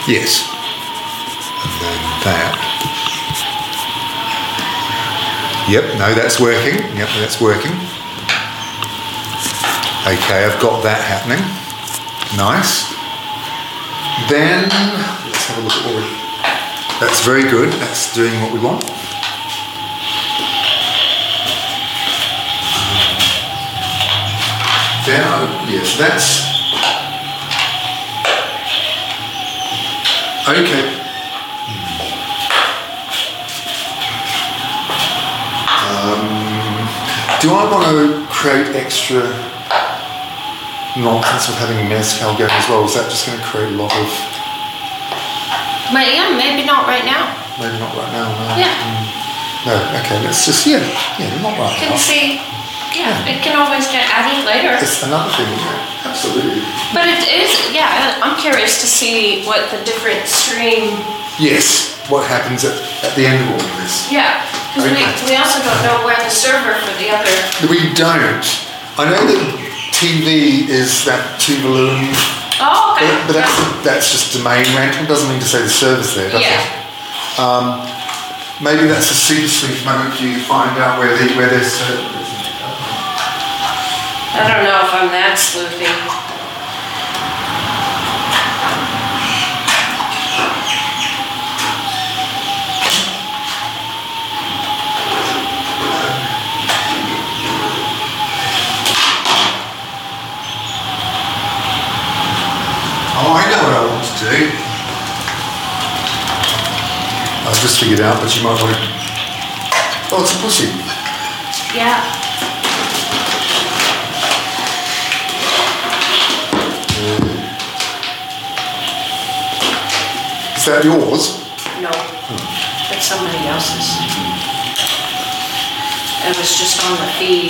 Yes. And then that. Yep, no, that's working. Yep, that's working. Okay, I've got that happening. Nice. Then, let's have a look at what we... That's very good. That's doing what we want. Then, yes, that's... Okay. Do I want to create extra nonsense with having a mezcal going as well? Is that just going to create a lot of... Maybe not right now. Maybe not right now, no. Yeah. No, okay, let's just, not right Can now. see, it can always get added later. It's another thing, yeah, absolutely. But it is, I'm curious to see what the different stream... Yes, what happens at the end of all of this. Yeah, because we also don't know where the server for the other... We don't. I know that TV is that Tuvalu. Oh, okay. But that's just domain rental. Doesn't mean to say the server's there, does it? Maybe that's a super sweet moment for you to find out where their server is. I don't know if I'm that sleuthy. Oh, I know what I want to do. I've just figured out, but you might want to... Oh, it's a pussy. Yeah. Is that yours? No. That's somebody else's. It was just on the feed.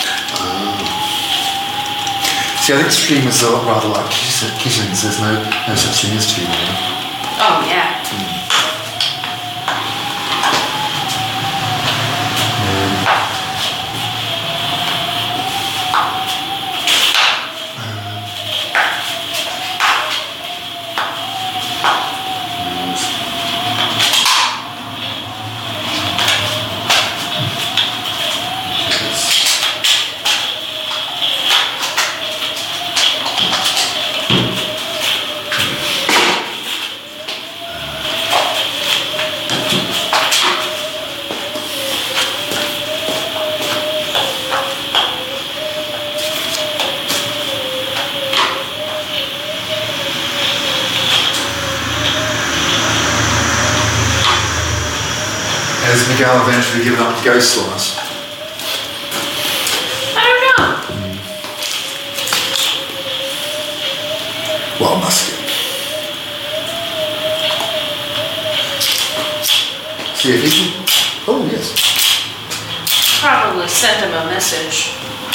See, I think streamers are rather like kitchens. There's no such thing as streaming. Oh, yeah. Has Miguel eventually given up the ghost on us? I don't know. Well, must be. See if he can... Oh, yes. Probably send him a message.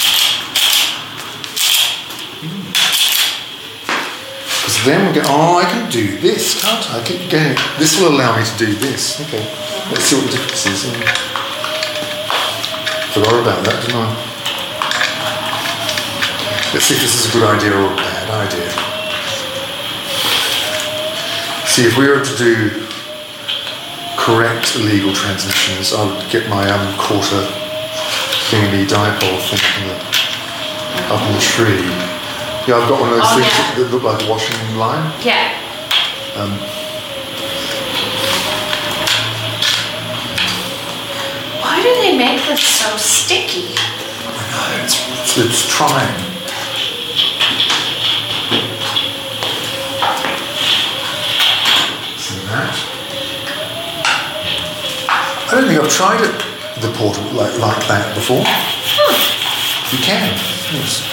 Because then we go, oh, I can do this, can't I? This will allow me to do this. Okay. Let's see what the difference is. Forgot about that, didn't I? Let's see if this is a good idea or a bad idea. See, if we were to do correct illegal transmissions, I would get my quarter thingy dipole thing up in the tree. Yeah, I've got one of those things that look like a washing line. Yeah. Why do they make this so sticky? I know, it's trying. See that? I don't think I've tried the portal like that before. You can, yes.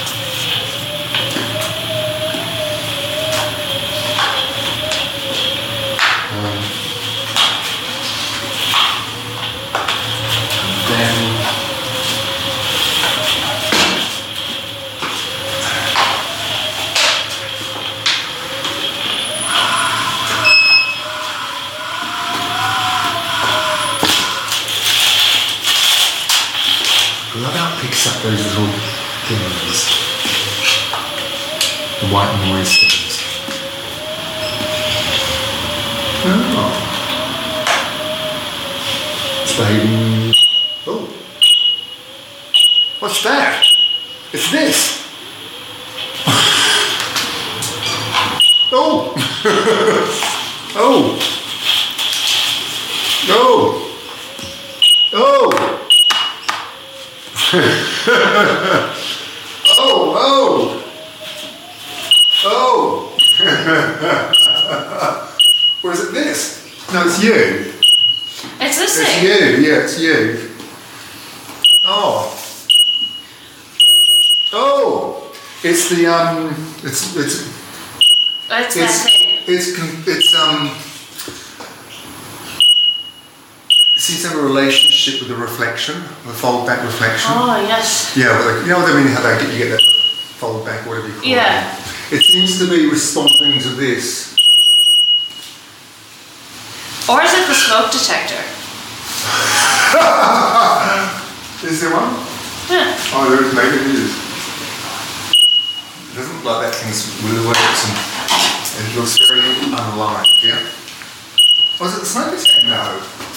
Picks up those little things, the white noise things. Oh. It's behaving. Oh. What's that? It's this. Oh. Oh. Oh. Oh. Oh. Oh. Oh. Or is it this? No, it's you. It's this It's thing. you. Yeah, it's you. Oh. Oh. It's the It's That's that thing. it seems to have a relationship with the reflection, the fold back reflection. Oh, yes. Yeah, but you know what I mean? How you get that fold back, whatever you call Yeah. it. It seems to be responding to this. Or is it the smoke detector? Is there one? Yeah. Oh, there is. Maybe it is. It doesn't look like that thing's really works, and it looks very unaligned. Yeah. Was it the smoke detector? No.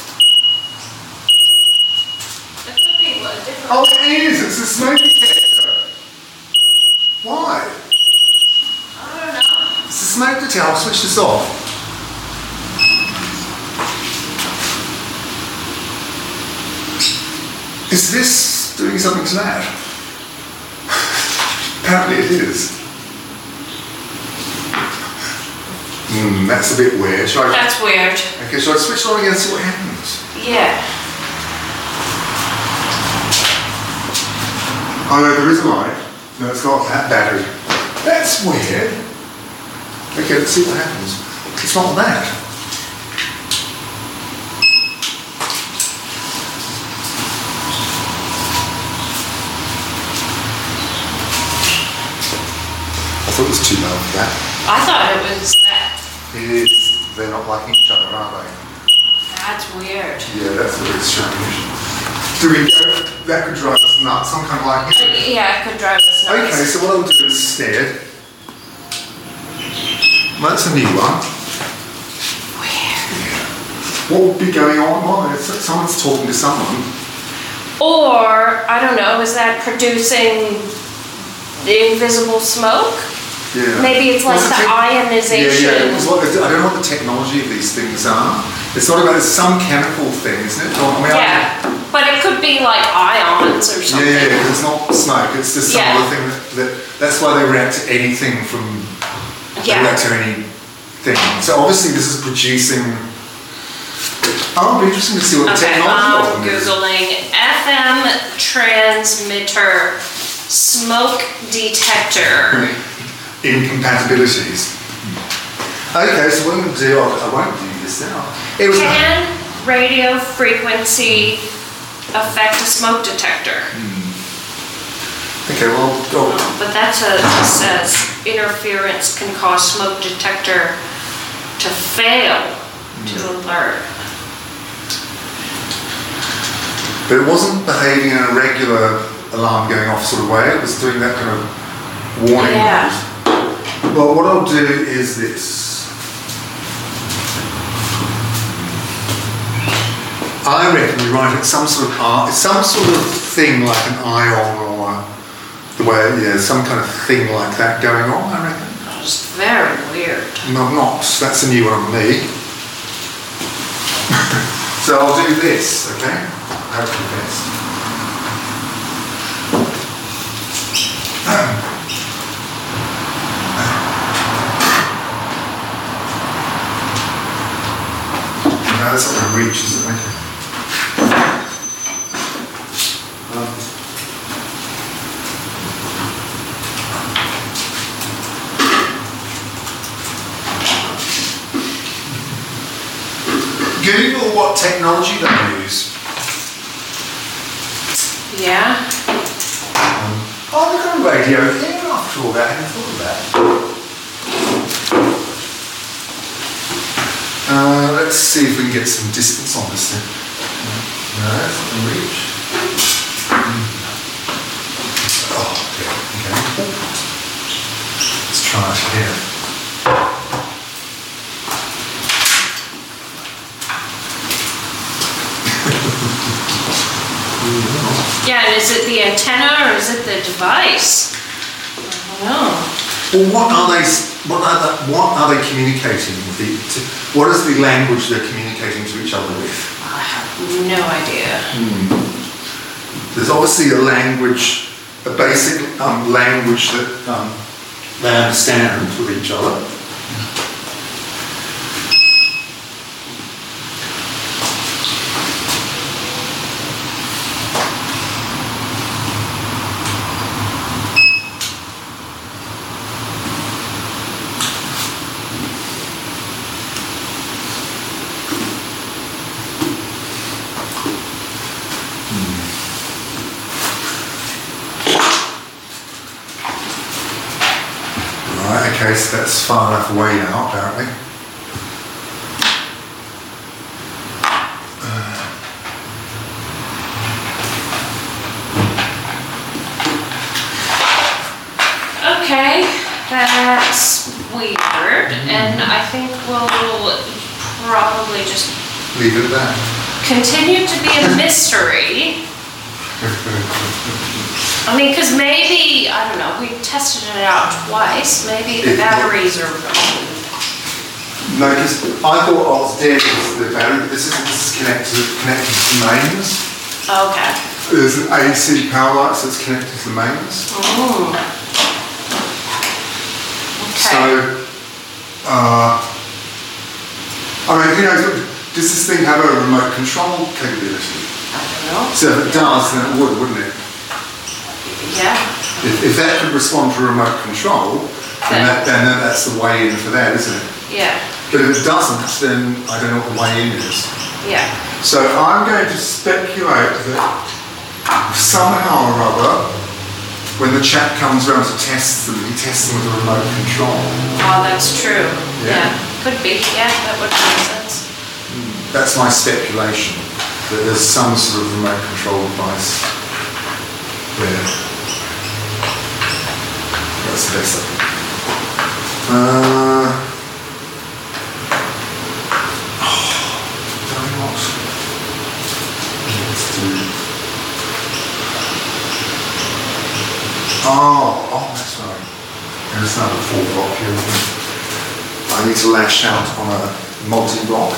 It could be what, different. Oh, it is. It's the smoke detector. Why? I don't know. It's the smoke detector. I'll switch this off. Is this doing something to that? Apparently it is. That's a bit weird. That's weird. Okay, shall I switch it on again and see what happens? Yeah. Oh no, there is a light. No, it's got that battery. That's weird. Okay, let's see what happens. It's not that. I thought it was too low for that. I thought it was that. It is. They're not liking each other, are they? That's weird. Yeah, that's very strange. Do we go? That could drive us nuts. I'm kind of like, Yeah, it could drive us nuts. okay, so what I'll do instead. Well, that's a new one. Weird. What would be going on? Well, someone's talking to someone. Or, I don't know, is that producing the invisible smoke? Yeah. Maybe it's like Well, the ionization. Yeah, yeah. I don't know what the technology of these things are. It's not about, it's some chemical thing, isn't it? Yeah, but it could be like ions or something. Yeah, it's not smoke. It's just some Yeah. other thing that's why they react to anything from. They react to anything. So obviously this is producing. Oh, it'll be interesting to see what the Okay, technology of I'm them is. Googling FM transmitter smoke detector. Incompatibilities. Okay, so what I'm going to do, I won't do this now. It was Can radio frequency affect a smoke detector? okay, well, go. Oh, but it says interference can cause smoke detector to fail to alert. But it wasn't behaving in a regular alarm going off sort of way. It was doing that kind of warning. Yeah. noise. Well, what I'll do is this. I reckon you write it some sort of thing like an ion or the way, yeah, some kind of thing like that going on, I reckon. It's very weird. No, I'm not. That's a new one on me. So I'll do this, okay? Hope for the best. No, that's not going to reach, is it? Okay. Google what technology they use. Yeah? Oh, they've got a radio here after all that. I hadn't thought of that. Let's see if we can get some distance on this thing. No, that's not going to reach. Oh, yeah, okay. Let's try it here. is it the antenna or is it the device? I don't know. Well, what are they communicating with? What is the language they're communicating to each other with? I have no idea. There's obviously a language, a basic language that they understand with each other. Okay, so that's far enough away now, apparently. Okay, that's weird, and I think we'll probably just leave it at that. Continue to be a mystery. I mean, because maybe, I don't know, we tested it out twice, maybe the batteries are wrong. No, because I thought I was dead because the battery, this is connected to mains. Okay. There's an AC power light, so it's connected to the mains. Oh. Okay. So, I mean, who knows, does this thing have a remote control capability? I don't know. So if it does, then it would, wouldn't it? Yeah. If that could respond to remote control, then that's the way in for that, isn't it? Yeah. But if it doesn't, then I don't know what the way in is. Yeah. So I'm going to speculate that somehow or other, when the chap comes around to test them, he tests them with a remote control. Oh, that's true. Yeah. Could be. Yeah, that would make sense. That's my speculation, that there's some sort of remote control device there. That's the best I think. Oh, that's right. There's another 4-block here. I need to lash out on a multi-block.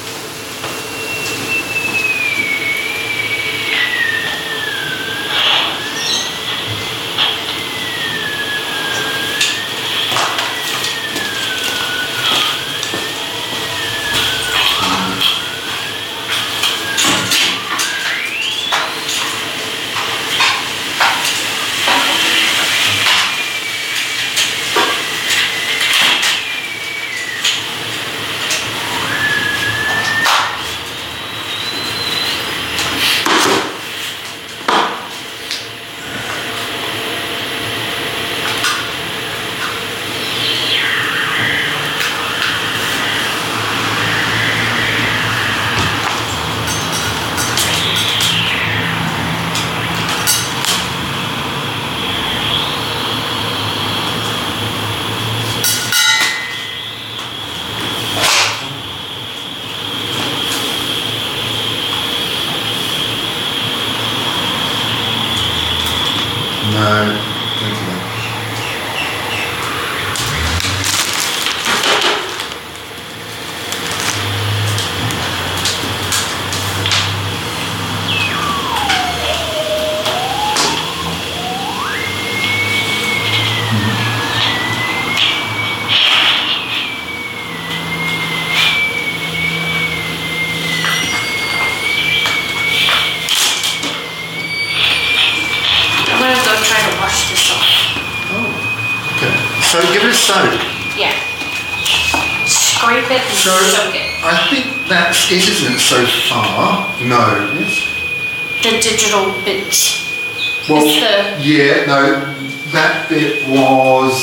So give it a soak. Yeah. Scrape it and soak it. I think that's it, isn't it, so far? No. Yes? The digital bits. Well, it's yeah, no, that bit was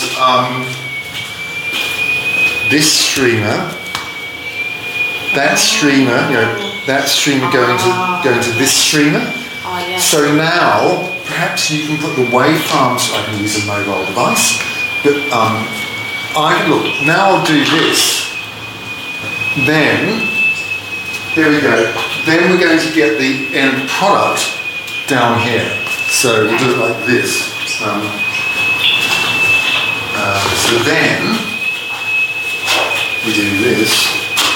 this streamer, that streamer, you know, that streamer going to this streamer. Oh, yeah. So now, perhaps you can put the waveforms. I can use a mobile device, but look. Now I'll do this. Then, there we go. Then we're going to get the end product down here. So we'll do it like this. So then we do this.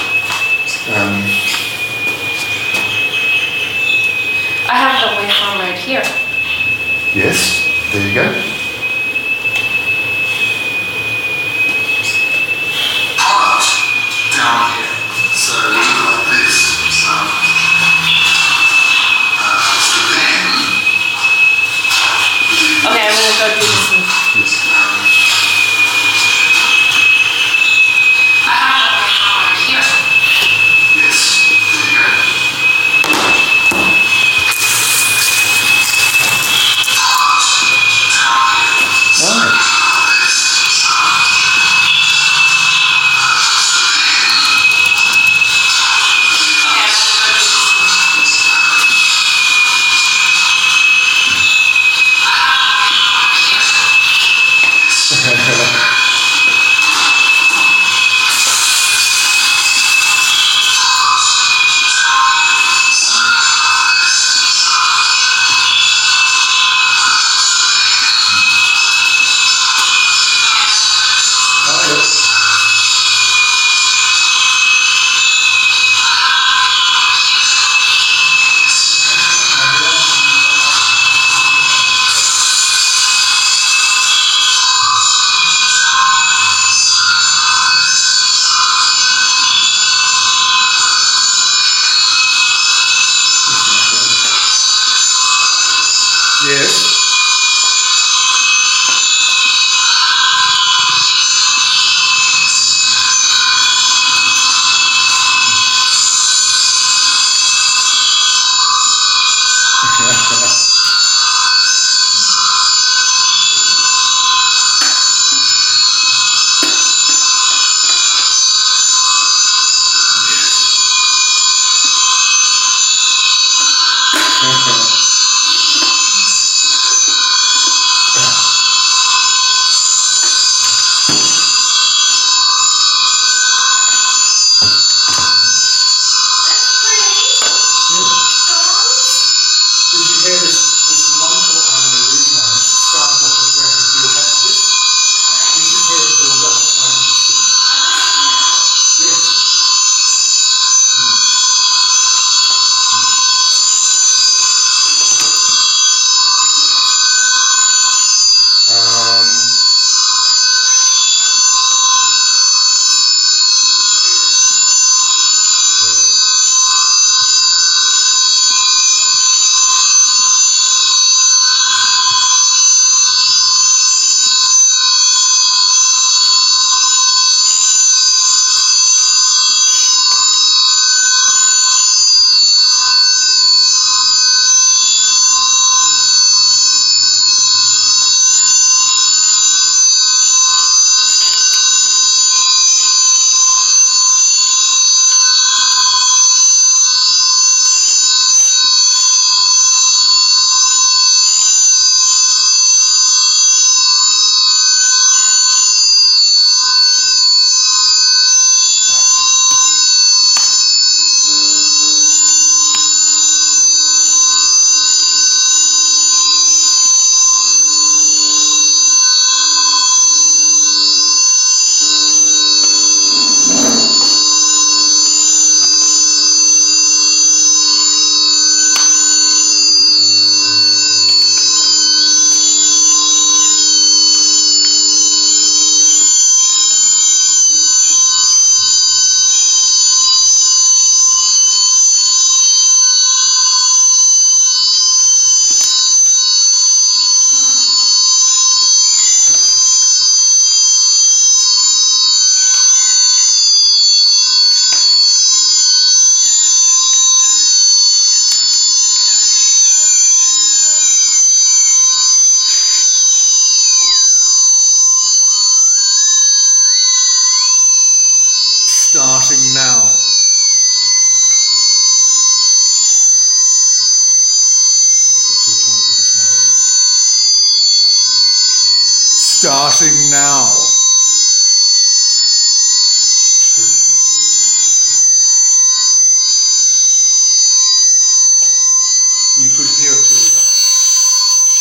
I have the waveform right here. Yes, there you go. Product down here. So we do like this. So then Okay, I'm gonna go do this one. I have the waveform right here. yes, there you go. Yes. Starting now. Starting now. You could hear it build up.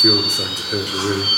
feel the same to her, really.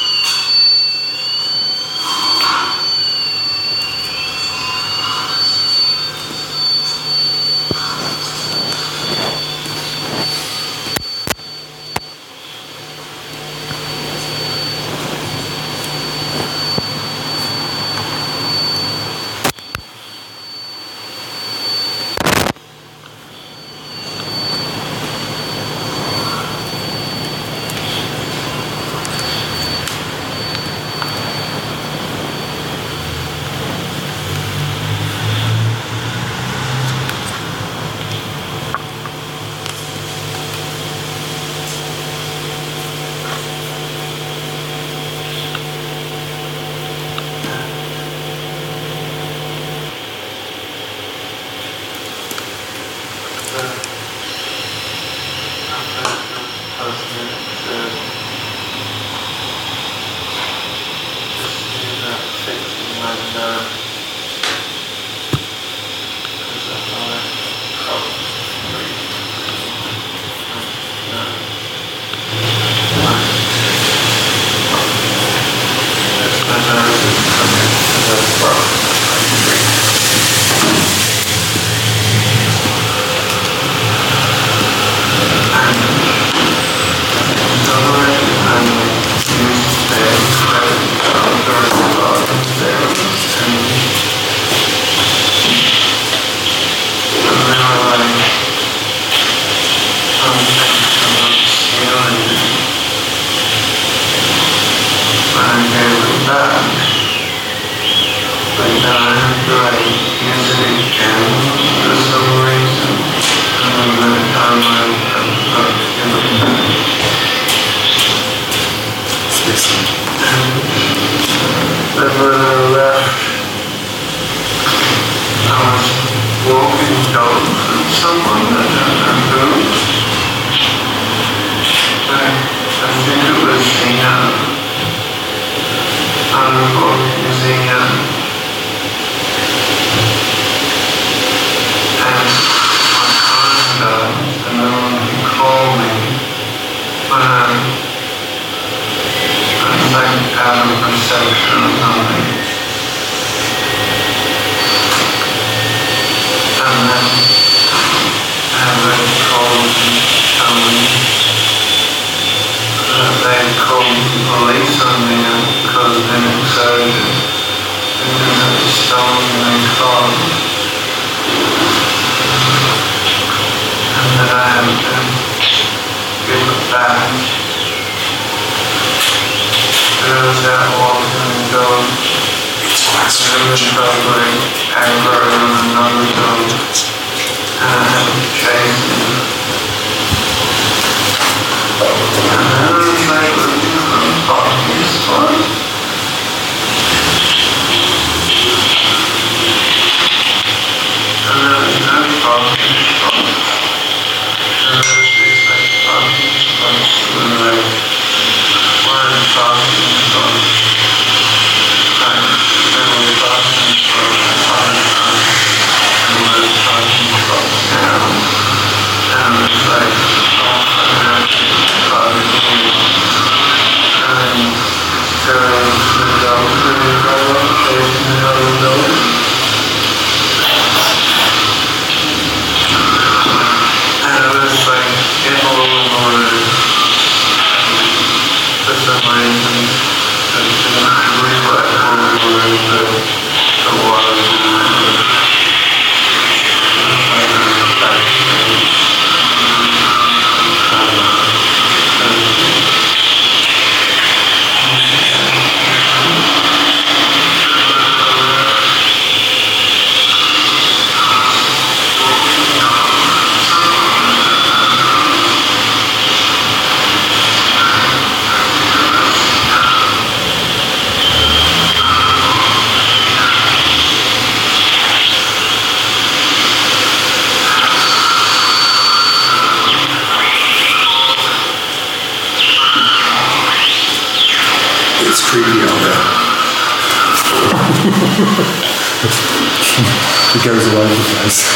It goes all over the place.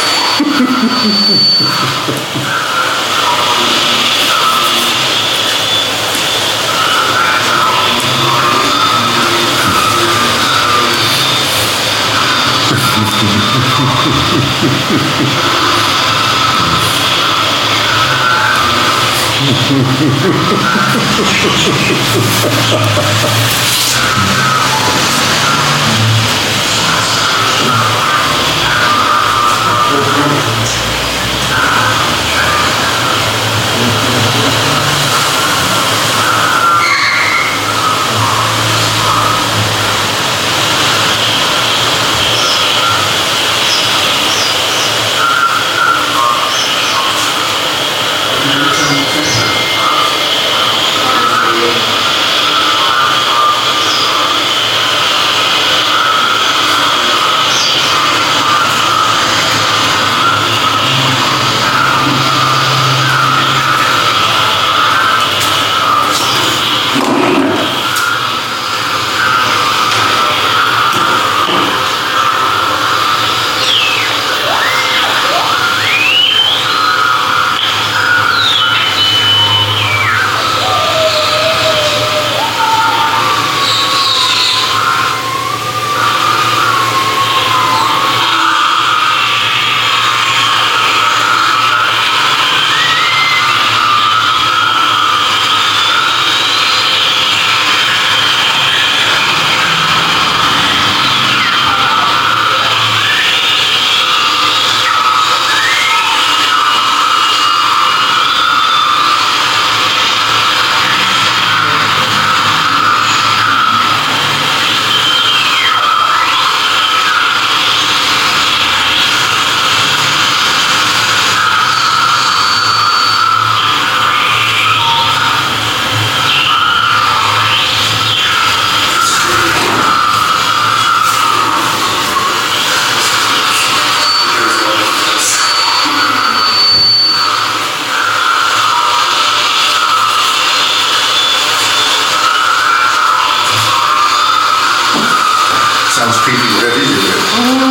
Sounds creepy, whatever you do.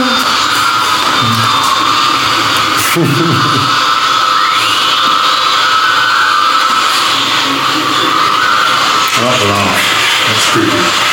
I like the laugh. That's creepy.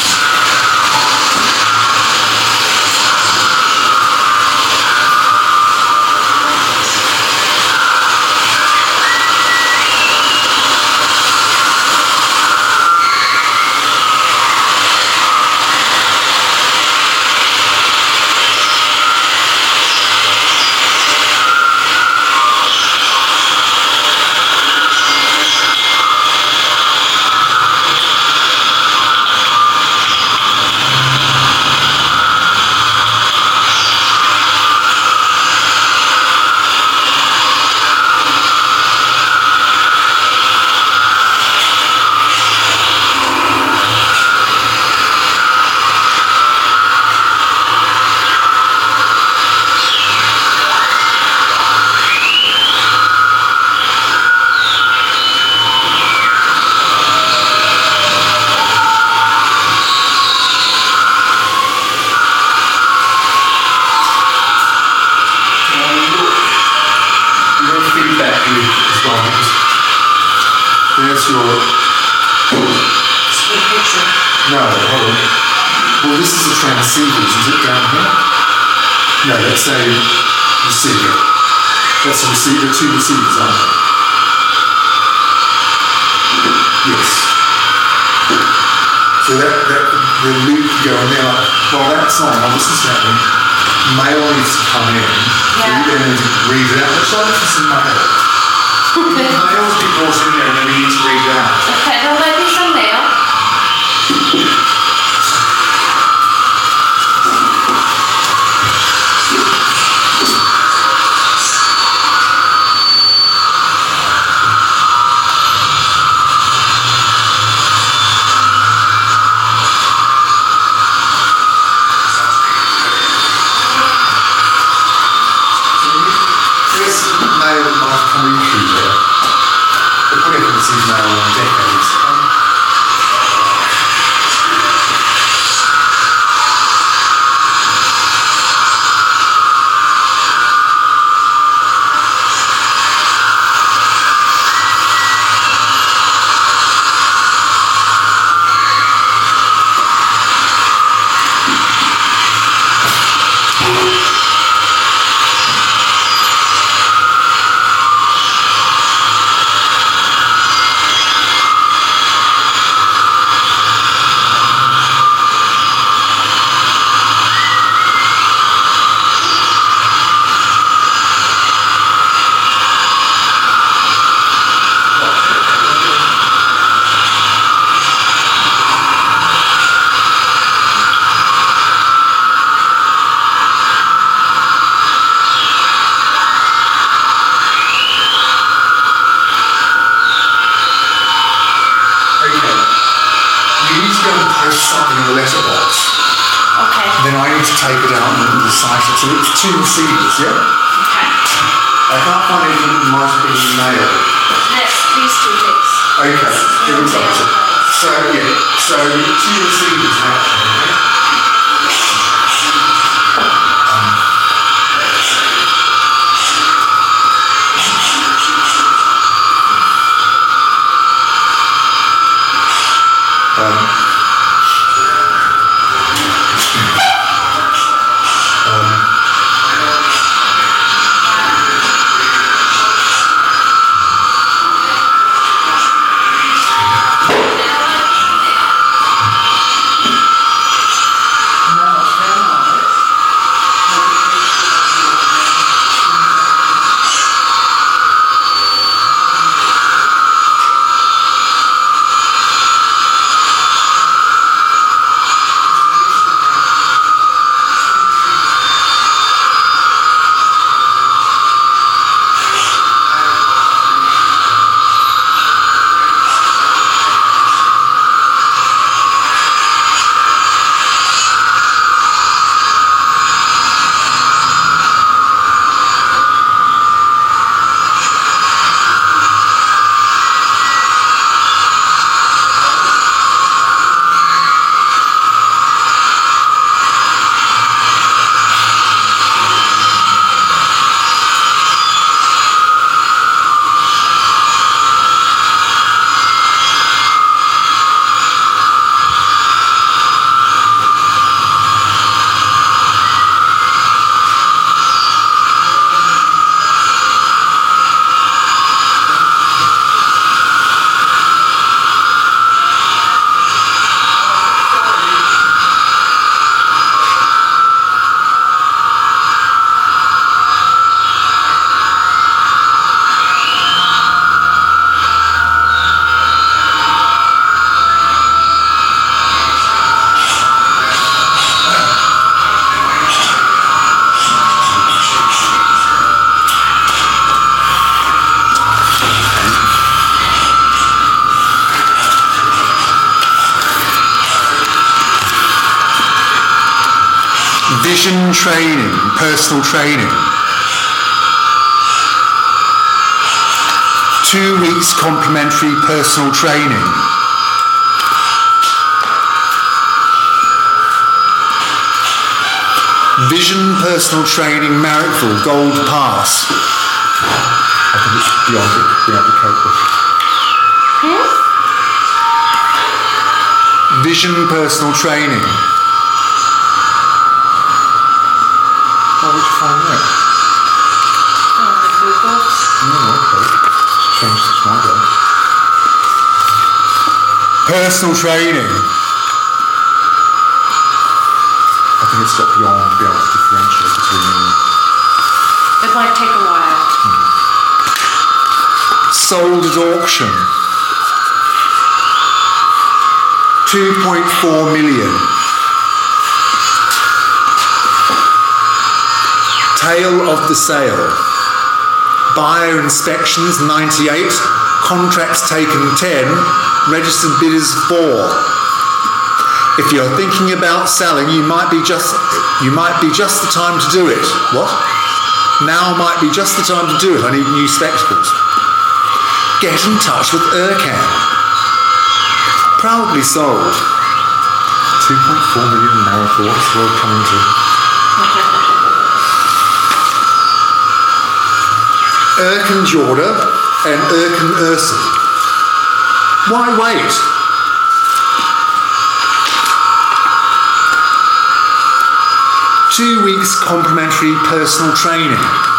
There's your... No, hold on. Well, this is the transceivers, is it down here? No, that's a receiver. That's a receiver, two receivers, aren't they? Yes. So that the loop going there, like, well, that's on, well, this is happening. Mail needs to come in. Yeah. You then need to read it out. Let's try this in my head. Mail's been brought in there and then we need to read it out. Okay, there'll be some mail. There's mail might come in through there. to go and post something in the letterbox, Okay. then I need to take it out and recite it. So it's 2 receivers, yeah? Okay. I can't find anything that might have been emailed. Yes, please do this. Okay, here we go. So, yeah, so 2 receivers now. Vision training, personal training. 2 weeks complimentary personal training. Vision personal training Marrickville Gold Pass. I think it's beyond the coat. Vision personal training. How would you find that? On the Google. Oh, okay. Change the smart one. Personal training. I think it's got beyond to be able to differentiate between. It might take a while. Sold at auction. 2.4 million. Tale of the sale. Buyer inspections 98, contracts taken 10, registered bidders 4. If you're thinking about selling, you might be just the time to do it. What? Now might be just the time to do it. I need new spectacles. Get in touch with Ercan. Proudly sold. 2.4 million Marrickville. What's the world coming to? Ercan Jorda and Ercan Urson. Why wait? Two weeks complimentary personal training.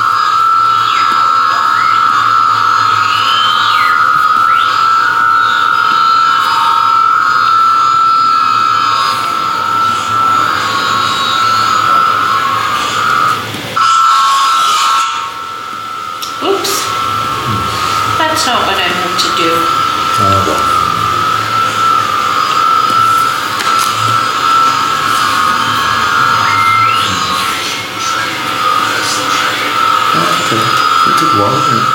That's not what I meant to do. It took a while, didn't it?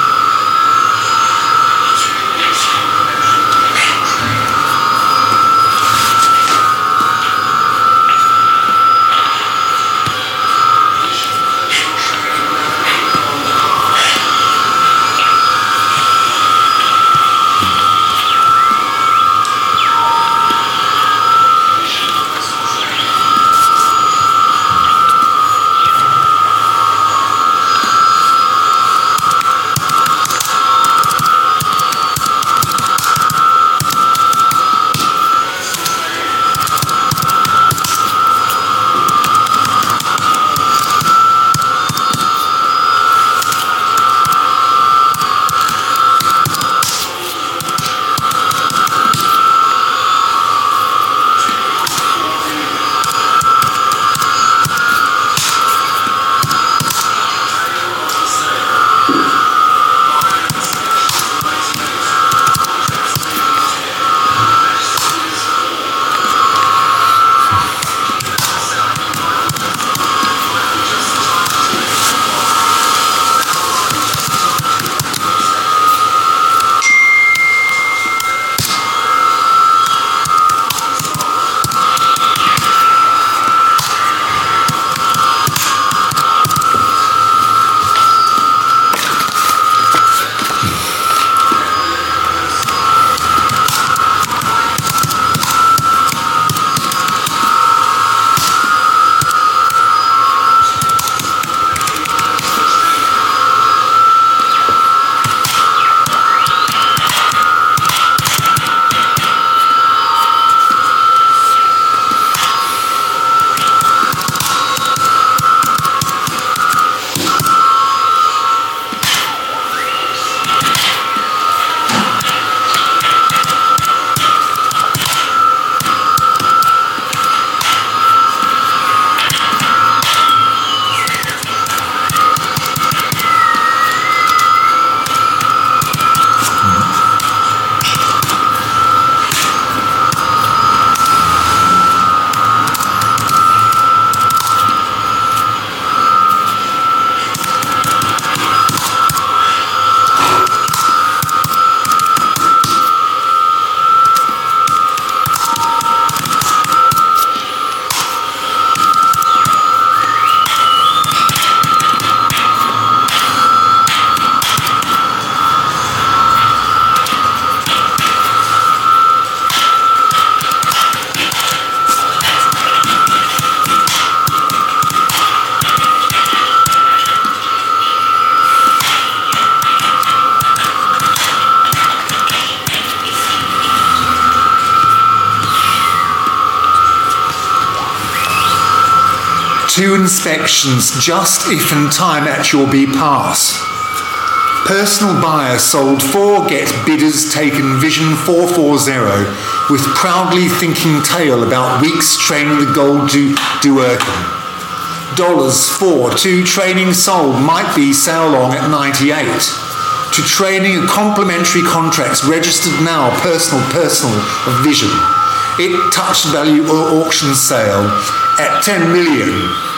2 inspections just if in time at your B pass. Personal buyer sold 4 get bidders taken Vision 440 with proudly thinking tale about weeks training the gold to Duerken. $4 to training sold might be sale long at 98. To training a complimentary contracts registered now personal of Vision. It touched value or auction sale at 10 million.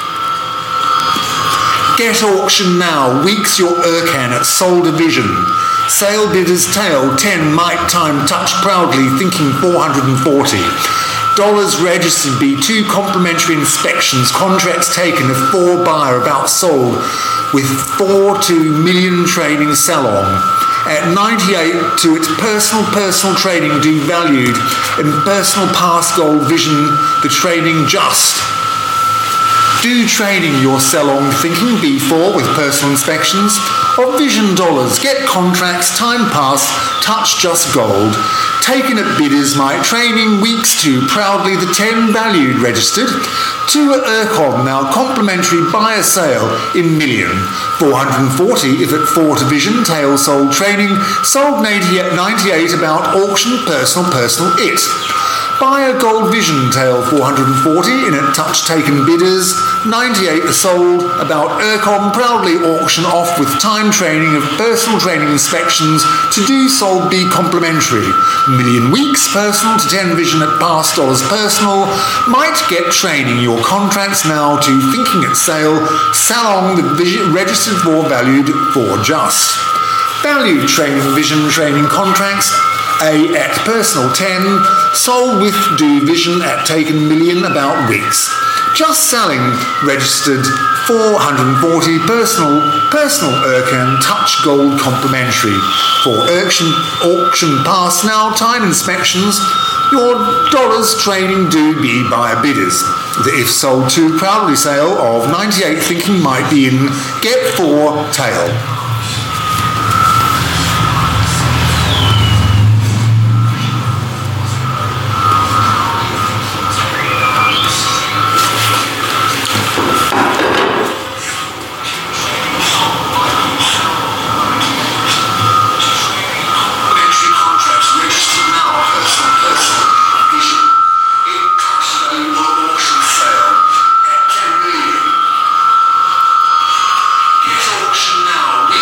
Get auction now, weeks your Ercan at Sol Division. Sale bidder's tail, 10 might time touch proudly, thinking 440. Dollars registered B2 complimentary inspections, contracts taken if 4 buyer about sold with 4 to million training salon. At 98 to its personal training do valued in personal pass gold Vision the training just. Do training your salon thinking B4 with personal inspections of Vision dollars. Get contracts, time pass, touch just gold. Taken at bidders my training weeks to proudly the 10 valued registered. To Ercon now complimentary buyer sale in million. 440 if at 4 to Vision tail sold training. Sold 98 about auction personal it. Buyer gold Vision tail 440 in a touch taken bidders. 98 are sold about Ercom proudly auction off with time training of personal training inspections to do sold B complimentary. Million weeks personal to 10 Vision at past dollars personal. Might get training your contracts now to thinking at sale. Salon the Vision registered for valued for just. Valued training Vision training contracts. A at personal 10, sold with do Vision at taken million about weeks. Just selling registered 440 personal Ercan touch gold complimentary. For auction pass now time inspections, your dollars training do be buyer bidders. The if sold to proudly sale of 98 thinking might be in get 4 tail. Auction now.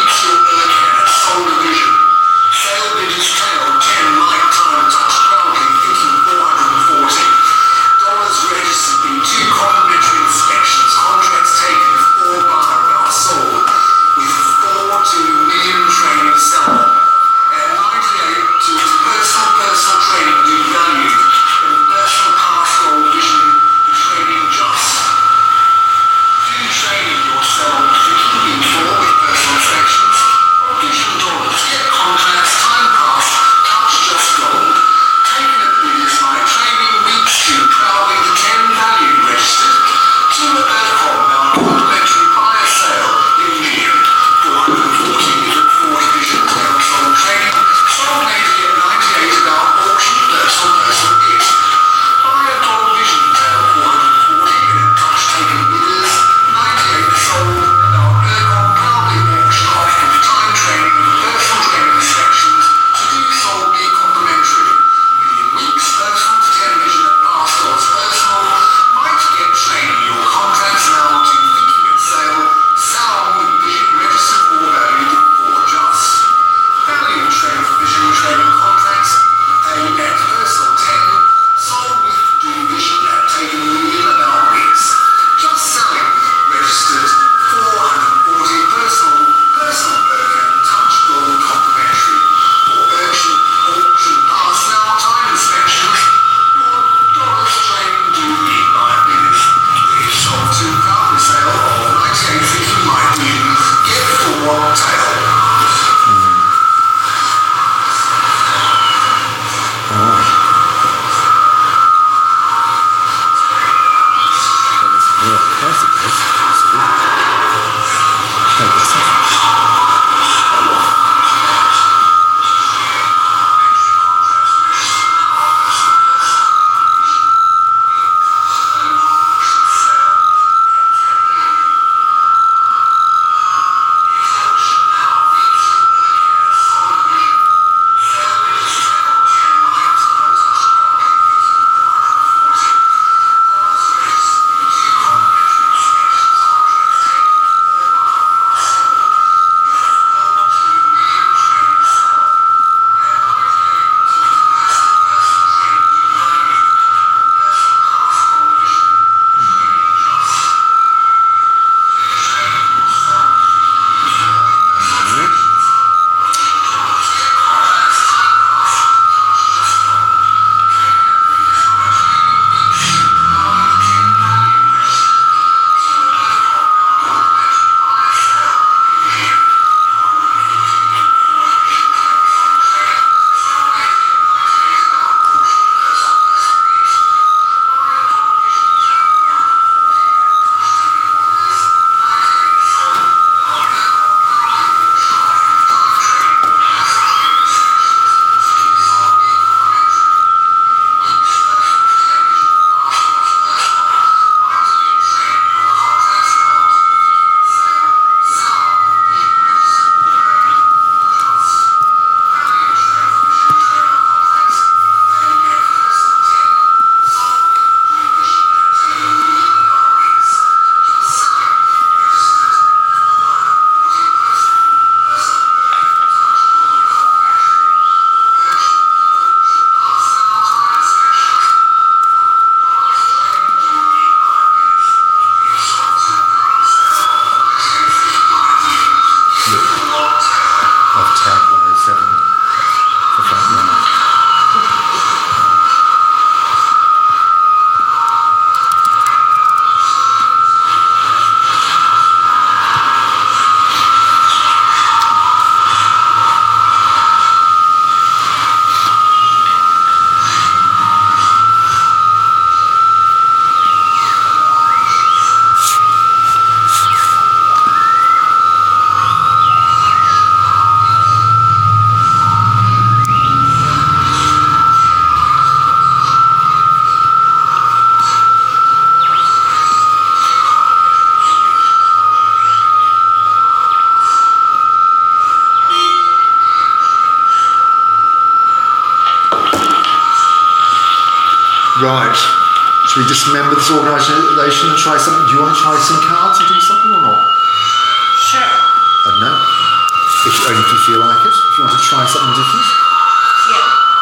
Right. Should we dismember this organisation and try something? Do you want to try some cards and do something or not? Sure. I don't know. Only if you feel like it. If you want to try something different. Yeah.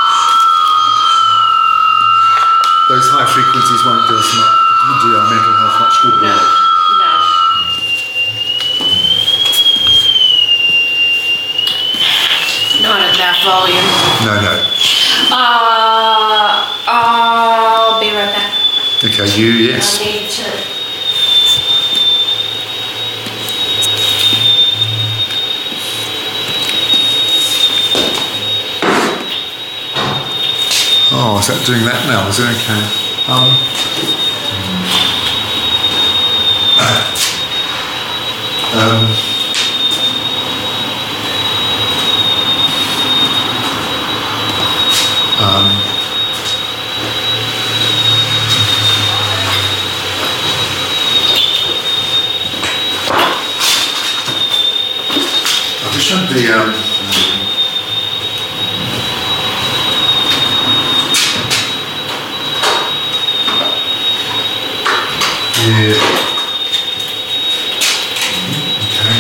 Those high frequencies won't do us much, do our mental health much good. No. No. Not at that volume. No. I'll be right back. Okay, yes. I need to. Oh, is that doing that now? Is it okay? I wish I'd be yeah. Okay.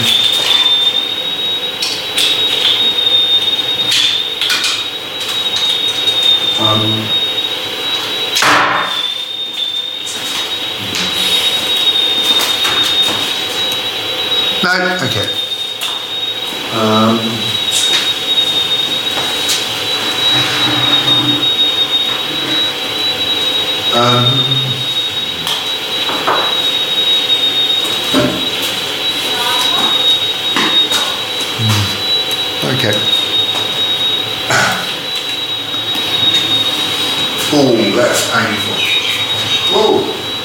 No, okay. Okay. Oh, that's painful. Whoa.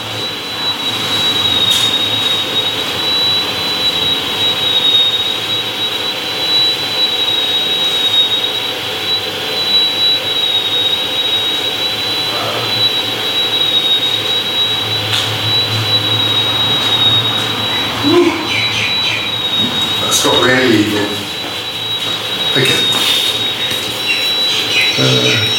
That's got really evil. Okay.